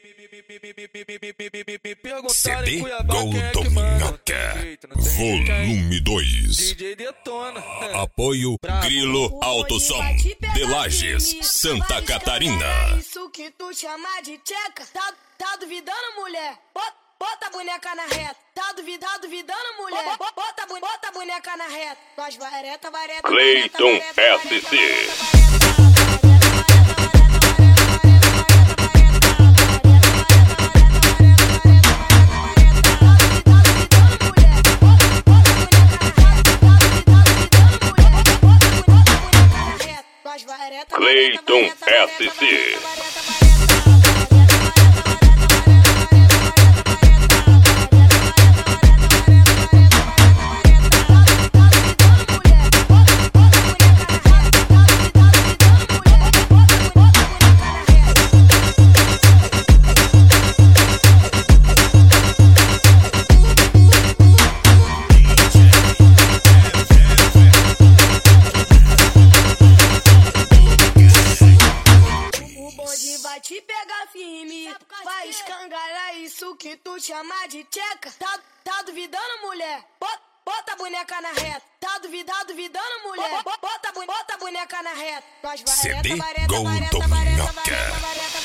CD Golden Minhoca, volume 2. DJ detona. Apoio Grilo Autosom de Lages, Santa Catarina. Isso que tu chama de tcheca, tá duvidando, mulher? Bota a boneca na reta. Tá duvidando, mulher? Bota a boneca na reta. Nós vareta. Cleiton SC. Cleiton SC. Vai te pegar firme, vai escangalhar isso que tu chama de tcheca. Tá duvidando, mulher? Bota a boneca na reta. Tá duvidando, mulher? Bota a boneca na reta. Nós CD Golden Minhoca.